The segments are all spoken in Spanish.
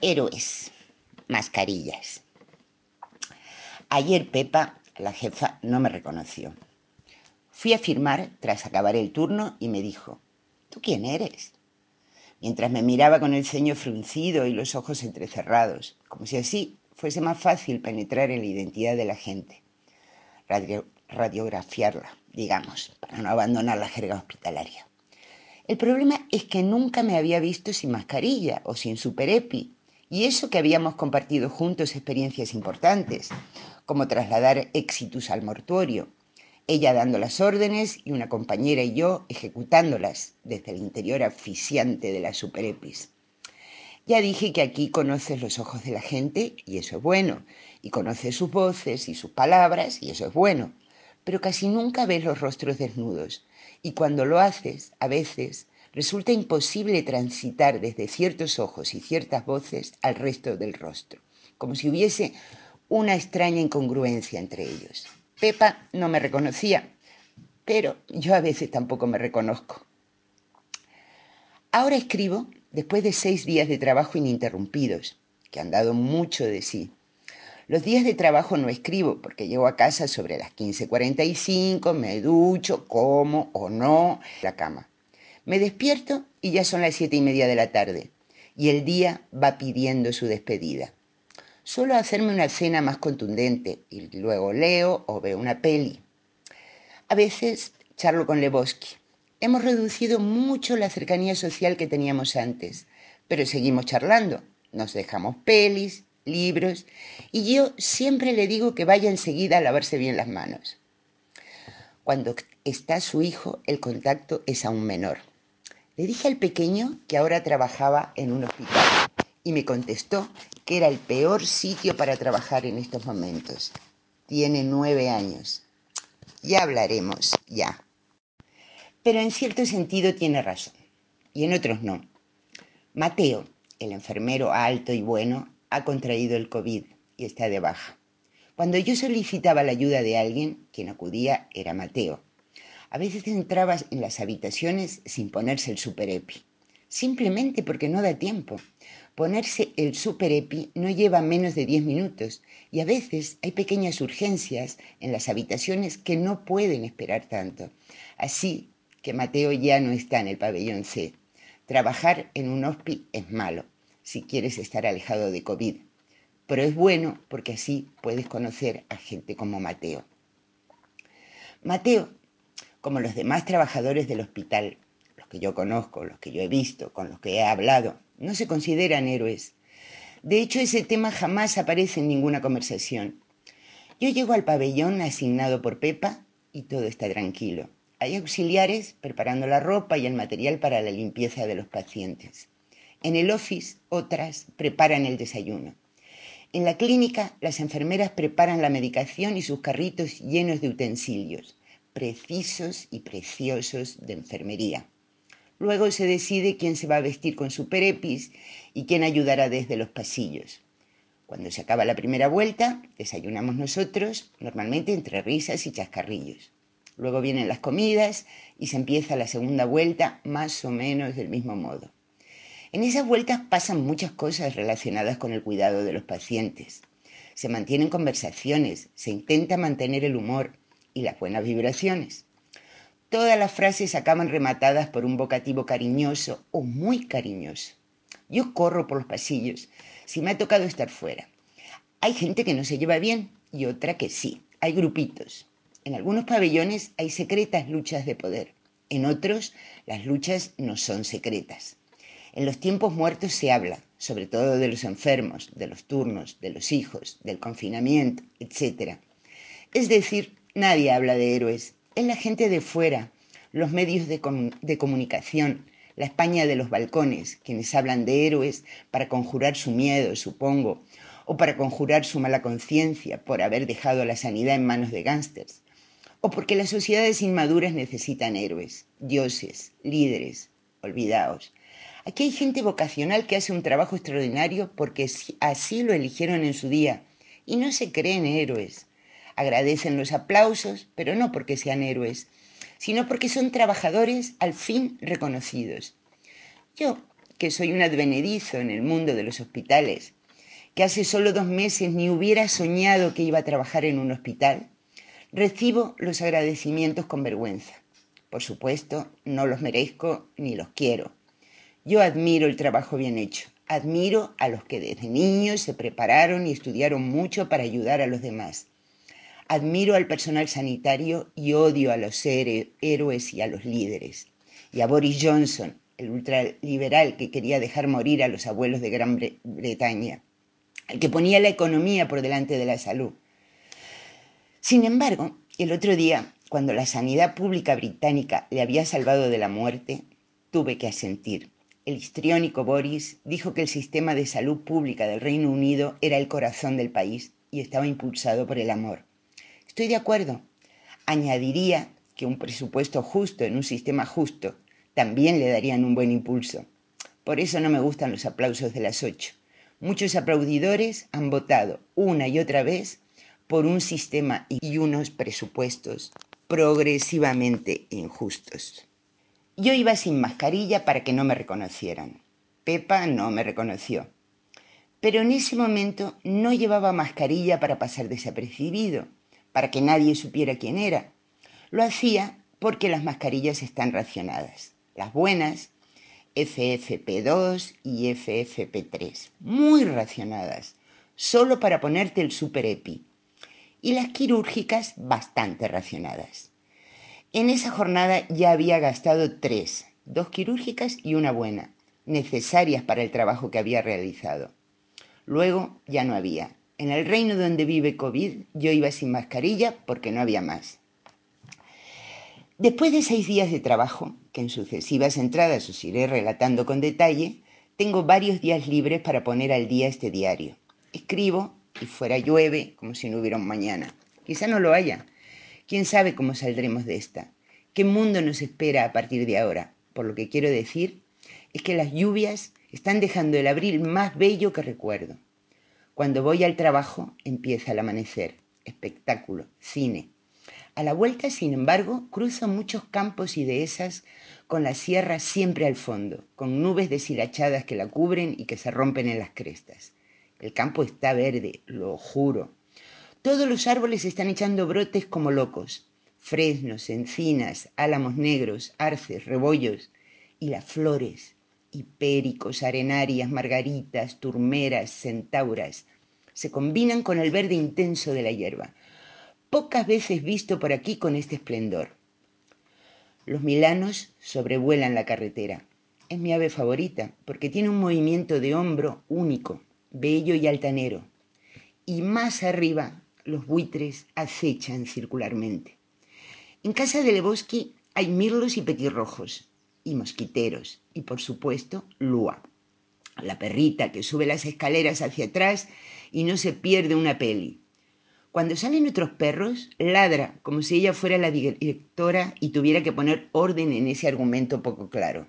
Héroes, mascarillas. Ayer Pepa, la jefa, no me reconoció. Fui a firmar tras acabar el turno y me dijo: ¿tú quién eres? Mientras me miraba con el ceño fruncido y los ojos entrecerrados, como si así fuese más fácil penetrar en la identidad de la gente. Radiografiarla, digamos, para no abandonar la jerga hospitalaria. El problema es que nunca me había visto sin mascarilla o sin superepi, y eso que habíamos compartido juntos experiencias importantes, como trasladar éxitos al mortuorio, ella dando las órdenes y una compañera y yo ejecutándolas desde el interior asfixiante de las superepis. Ya dije que aquí conoces los ojos de la gente y eso es bueno, y conoces sus voces y sus palabras y eso es bueno, pero casi nunca ves los rostros desnudos, y cuando lo haces, a veces, resulta imposible transitar desde ciertos ojos y ciertas voces al resto del rostro, como si hubiese una extraña incongruencia entre ellos. Pepa no me reconocía, pero yo a veces tampoco me reconozco. Ahora escribo después de 6 días de trabajo ininterrumpidos, que han dado mucho de sí. Los días de trabajo no escribo porque llego a casa sobre las 15:45, me ducho, como o no, la cama. Me despierto y ya son las 7:30 de la tarde, y el día va pidiendo su despedida. Suelo hacerme una cena más contundente y luego leo o veo una peli. A veces charlo con Lebowski. Hemos reducido mucho la cercanía social que teníamos antes, pero seguimos charlando. Nos dejamos pelis, libros, y yo siempre le digo que vaya enseguida a lavarse bien las manos. Cuando está su hijo, el contacto es aún menor. Le dije al pequeño que ahora trabajaba en un hospital y me contestó que era el peor sitio para trabajar en estos momentos. Tiene 9 años. Ya hablaremos, ya. Pero en cierto sentido tiene razón, y en otros no. Mateo, el enfermero alto y bueno, ha contraído el COVID y está de baja. Cuando yo solicitaba la ayuda de alguien, quien acudía era Mateo. A veces entraba en las habitaciones sin ponerse el superepi, simplemente porque no da tiempo. Ponerse el superepi no lleva menos de 10 minutos y a veces hay pequeñas urgencias en las habitaciones que no pueden esperar tanto. Así que Mateo ya no está en el pabellón C. Trabajar en un hospi es malo si quieres estar alejado de COVID, pero es bueno porque así puedes conocer a gente como Mateo. Mateo, como los demás trabajadores del hospital, los que yo conozco, los que yo he visto, con los que he hablado, no se consideran héroes. De hecho, ese tema jamás aparece en ninguna conversación. Yo llego al pabellón asignado por Pepa y todo está tranquilo. Hay auxiliares preparando la ropa y el material para la limpieza de los pacientes. En el office, otras preparan el desayuno. En la clínica, las enfermeras preparan la medicación y sus carritos llenos de utensilios, precisos y preciosos de enfermería. Luego se decide quién se va a vestir con superepis y quién ayudará desde los pasillos. Cuando se acaba la primera vuelta, desayunamos nosotros, normalmente entre risas y chascarrillos. Luego vienen las comidas y se empieza la segunda vuelta más o menos del mismo modo. En esas vueltas pasan muchas cosas relacionadas con el cuidado de los pacientes. Se mantienen conversaciones, se intenta mantener el humor y las buenas vibraciones. Todas las frases acaban rematadas por un vocativo cariñoso o muy cariñoso. Yo corro por los pasillos si me ha tocado estar fuera. Hay gente que no se lleva bien y otra que sí. Hay grupitos. En algunos pabellones hay secretas luchas de poder. En otros, las luchas no son secretas. En los tiempos muertos se habla, sobre todo de los enfermos, de los turnos, de los hijos, del confinamiento, etc. Es decir, nadie habla de héroes. Es la gente de fuera, los medios de comunicación, la España de los balcones, quienes hablan de héroes para conjurar su miedo, supongo, o para conjurar su mala conciencia por haber dejado la sanidad en manos de gángsters, o porque las sociedades inmaduras necesitan héroes, dioses, líderes. Olvidaos. Aquí hay gente vocacional que hace un trabajo extraordinario porque así lo eligieron en su día y no se creen héroes. Agradecen los aplausos, pero no porque sean héroes, sino porque son trabajadores al fin reconocidos. Yo, que soy un advenedizo en el mundo de los hospitales, que hace solo 2 meses ni hubiera soñado que iba a trabajar en un hospital, recibo los agradecimientos con vergüenza. Por supuesto, no los merezco ni los quiero. Yo admiro el trabajo bien hecho. Admiro a los que desde niños se prepararon y estudiaron mucho para ayudar a los demás. Admiro al personal sanitario y odio a los héroes y a los líderes. Y a Boris Johnson, el ultraliberal que quería dejar morir a los abuelos de Gran Bretaña, el que ponía la economía por delante de la salud. Sin embargo, el otro día, cuando la sanidad pública británica le había salvado de la muerte, tuve que asentir. El histriónico Boris dijo que el sistema de salud pública del Reino Unido era el corazón del país y estaba impulsado por el amor. Estoy de acuerdo. Añadiría que un presupuesto justo en un sistema justo también le darían un buen impulso. Por eso no me gustan los aplausos de las 8. Muchos aplaudidores han votado una y otra vez por un sistema y unos presupuestos progresivamente injustos. Yo iba sin mascarilla para que no me reconocieran. Pepa no me reconoció. Pero en ese momento no llevaba mascarilla para pasar desapercibido, para que nadie supiera quién era. Lo hacía porque las mascarillas están racionadas. Las buenas, FFP2 y FFP3, muy racionadas, solo para ponerte el super EPI. Y las quirúrgicas bastante racionadas. En esa jornada ya había gastado 3, 2 quirúrgicas y una buena, necesarias para el trabajo que había realizado. Luego ya no había. En el reino donde vive COVID, yo iba sin mascarilla porque no había más. Después de 6 días de trabajo, que en sucesivas entradas os iré relatando con detalle, tengo varios días libres para poner al día este diario. Escribo y fuera llueve como si no hubiera un mañana. Quizá no lo haya. ¿Quién sabe cómo saldremos de esta? ¿Qué mundo nos espera a partir de ahora? Por lo que quiero decir es que las lluvias están dejando el abril más bello que recuerdo. Cuando voy al trabajo empieza el amanecer, espectáculo, cine. A la vuelta, sin embargo, cruzo muchos campos y dehesas con la sierra siempre al fondo, con nubes deshilachadas que la cubren y que se rompen en las crestas. El campo está verde, lo juro. Todos los árboles están echando brotes como locos. Fresnos, encinas, álamos negros, arces, rebollos. Y las flores, hipéricos, arenarias, margaritas, turmeras, centauras, se combinan con el verde intenso de la hierba. Pocas veces visto por aquí con este esplendor. Los milanos sobrevuelan la carretera. Es mi ave favorita porque tiene un movimiento de hombro único, bello y altanero. Y más arriba, los buitres acechan circularmente. En casa de Lebowski hay mirlos y petirrojos, y mosquiteros, y por supuesto, Lua, la perrita que sube las escaleras hacia atrás y no se pierde una peli. Cuando salen otros perros, ladra como si ella fuera la directora y tuviera que poner orden en ese argumento poco claro.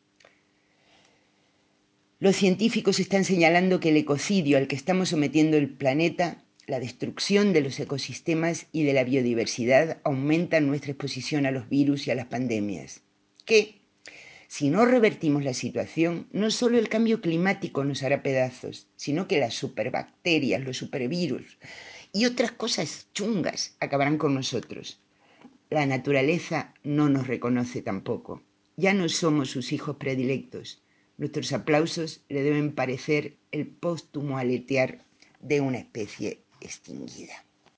Los científicos están señalando que el ecocidio al que estamos sometiendo el planeta, la destrucción de los ecosistemas y de la biodiversidad, aumentan nuestra exposición a los virus y a las pandemias. Que, si no revertimos la situación, no solo el cambio climático nos hará pedazos, sino que las superbacterias, los supervirus y otras cosas chungas acabarán con nosotros. La naturaleza no nos reconoce tampoco. Ya no somos sus hijos predilectos. Nuestros aplausos le deben parecer el póstumo aletear de una especie extinguida.